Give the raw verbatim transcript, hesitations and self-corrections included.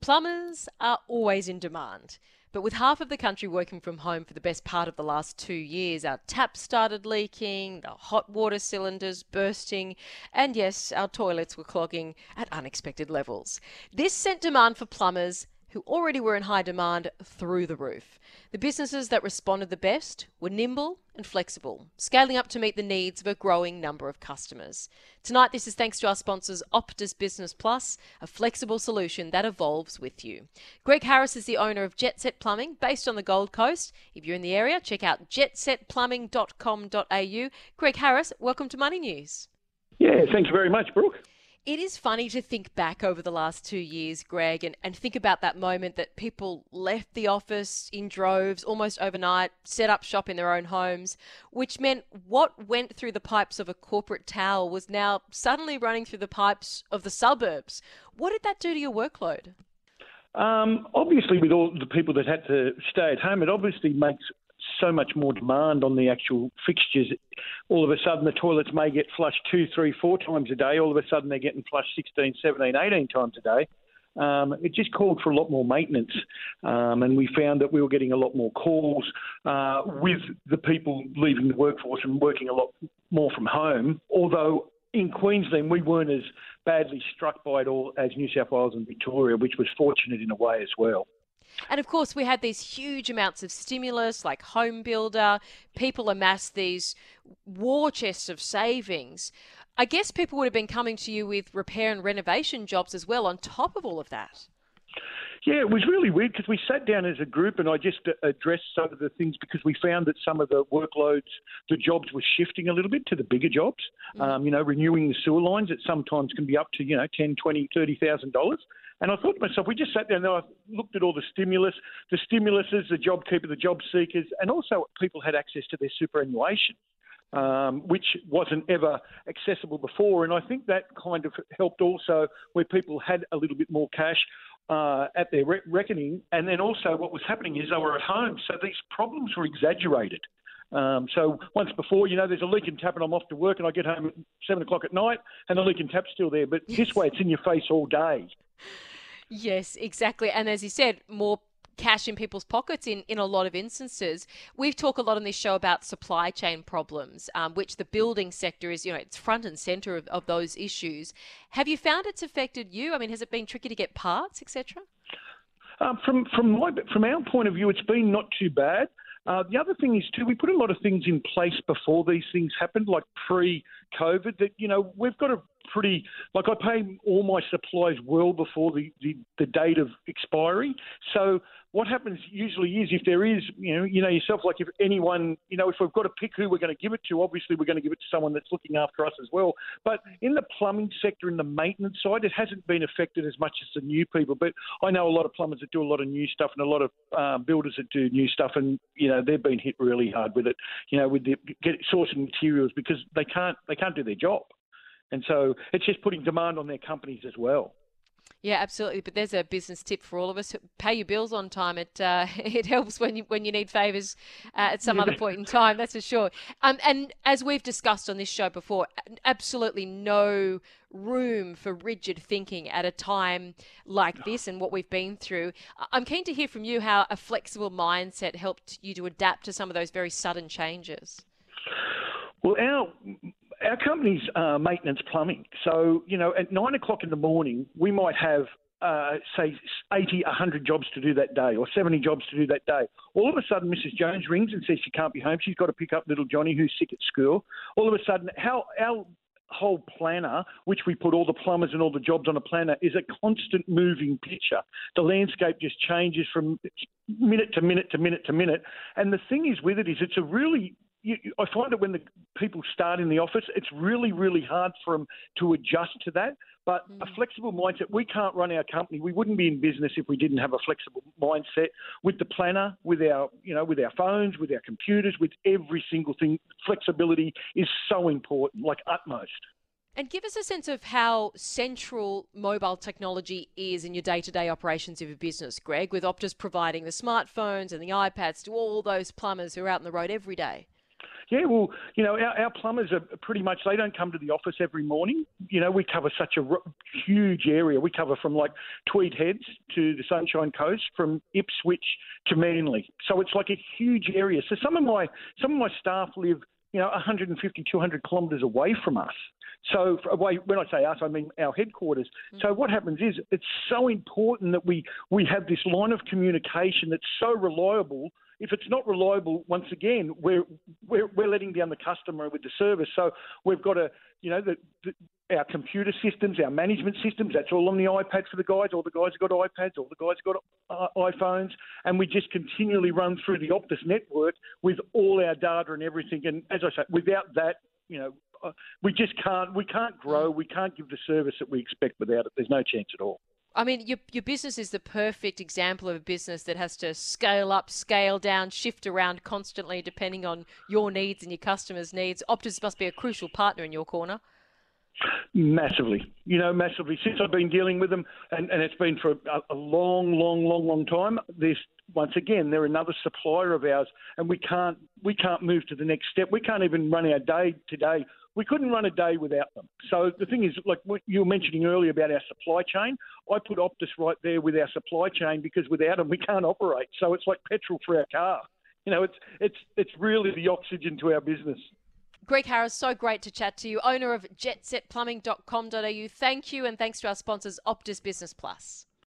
Plumbers are always in demand. But with half of the country working from home for the best part of the last two years, our taps started leaking, the hot water cylinders bursting, and yes, our toilets were clogging at unexpected levels. This sent demand for plumbers who already were in high demand through the roof. The businesses that responded the best were nimble and flexible, scaling up to meet the needs of a growing number of customers. Tonight, this is thanks to our sponsors Optus Business Plus, a flexible solution that evolves with you. Greg Harris is the owner of Jet Set Plumbing, based on the Gold Coast. If you're in the area, check out jet set plumbing dot com dot a u. Greg Harris, welcome to Money News. Yeah, thank you very much, Brooke. It is funny to think back over the last two years, Greg, and, and think about that moment that people left the office in droves almost overnight, set up shop in their own homes, which meant what went through the pipes of a corporate towel was now suddenly running through the pipes of the suburbs. What did that do to your workload? Um, obviously, with all the people that had to stay at home, it obviously makes so much more demand on the actual fixtures. All of a sudden, the toilets may get flushed two, three, four times a day. All of a sudden, they're getting flushed sixteen, seventeen, eighteen times a day. Um, it just called for a lot more maintenance. Um, and we found that we were getting a lot more calls uh, with the people leaving the workforce and working a lot more from home. Although in Queensland, we weren't as badly struck by it all as New South Wales and Victoria, which was fortunate in a way as well. And of course, we had these huge amounts of stimulus like Home Builder. People amassed these war chests of savings. I guess people would have been coming to you with repair and renovation jobs as well on top of all of that. Yeah, it was really weird because we sat down as a group and I just addressed some of the things because we found that some of the workloads, the jobs were shifting a little bit to the bigger jobs. Mm. Um, you know, renewing the sewer lines, it sometimes can be up to, you know, ten, twenty, thirty thousand dollars. And I thought to myself, we just sat down and I looked at all the stimulus, the stimuluses, the job keeper, the job seekers, and also people had access to their superannuation, um, which wasn't ever accessible before. And I think that kind of helped also where people had a little bit more cash uh, at their re- reckoning. And then also what was happening is they were at home. So these problems were exaggerated. Um, so once before, you know, there's a leak in tap and I'm off to work and I get home at seven o'clock at night and the leak in tap's still there. But this way it's in your face all day. Yes, exactly. And as you said, more cash in people's pockets in, in a lot of instances. We've talked a lot on this show about supply chain problems, um, which the building sector is, you know, it's front and centre of, of those issues. Have you found it's affected you? I mean, has it been tricky to get parts, et cetera? Um, from from my from our point of view, it's been not too bad. Uh, the other thing is, too, we put a lot of things in place before these things happened, like pre-COVID, that, you know, we've got a pretty, like I pay all my supplies well before the, the, the date of expiry. So what happens usually is if there is, you know, you know yourself, like if anyone, you know, if we've got to pick who we're going to give it to, obviously we're going to give it to someone that's looking after us as well. But in the plumbing sector, in the maintenance side, it hasn't been affected as much as the new people. But I know a lot of plumbers that do a lot of new stuff and a lot of uh, builders that do new stuff, and you know they've been hit really hard with it. You know, with the get, sourcing materials because they can't they can't do their job, and so it's just putting demand on their companies as well. Yeah, absolutely. But there's a business tip for all of us: pay your bills on time. It uh, it helps when you when you need favours uh, at some other point in time. That's for sure. Um, and as we've discussed on this show before, absolutely no room for rigid thinking at a time like this and what we've been through. I'm keen to hear from you how a flexible mindset helped you to adapt to some of those very sudden changes. Well, our Our company's uh, maintenance plumbing. So, you know, at nine o'clock in the morning, we might have, uh, say, eighty, one hundred jobs to do that day or seventy jobs to do that day. All of a sudden, Missus Jones rings and says she can't be home. She's got to pick up little Johnny who's sick at school. All of a sudden, how our whole planner, which we put all the plumbers and all the jobs on a planner, is a constant moving picture. The landscape just changes from minute to minute to minute to minute. And the thing is with it is it's a really... You, I find that when the people start in the office, it's really, really hard for them to adjust to that. But mm. a flexible mindset, we can't run our company. We wouldn't be in business if we didn't have a flexible mindset with the planner, with our, you know, with our phones, with our computers, with every single thing. Flexibility is so important, like utmost. And give us a sense of how central mobile technology is in your day-to-day operations of your business, Greg, with Optus providing the smartphones and the iPads to all those plumbers who are out on the road every day. Yeah, well, you know, our, our plumbers are pretty much, they don't come to the office every morning. You know, we cover such a r- huge area. We cover from like Tweed Heads to the Sunshine Coast, from Ipswich to Manly. So it's like a huge area. So some of my some of my staff live, you know, one hundred fifty, two hundred kilometres away from us. So away, when I say us, I mean our headquarters. Mm-hmm. So what happens is it's so important that we, we have this line of communication that's so reliable. If it's not reliable, once again, we're, we're we're letting down the customer with the service. So we've got to, you know, the, the, our computer systems, our management systems, that's all on the iPad for the guys. All the guys have got iPads, all the guys have got uh, iPhones, and we just continually run through the Optus network with all our data and everything. And as I say, without that, you know, uh, we just can't, we can't grow, we can't give the service that we expect without it. There's no chance at all. I mean, your your business is the perfect example of a business that has to scale up, scale down, shift around constantly depending on your needs and your customers' needs. Optus must be a crucial partner in your corner. Massively, you know, massively. Since I've been dealing with them, and, and it's been for a, a long, long, long, long time. There's once again, they're another supplier of ours, and we can't we can't move to the next step. We can't even run our day today. We couldn't run a day without them. So the thing is, like what you were mentioning earlier about our supply chain, I put Optus right there with our supply chain, because without them we can't operate. So it's like petrol for our car. You know, it's it's it's really the oxygen to our business. Greg Harris, so great to chat to you, owner of jet set plumbing dot com dot a u. Thank you, and thanks to our sponsors, Optus Business Plus.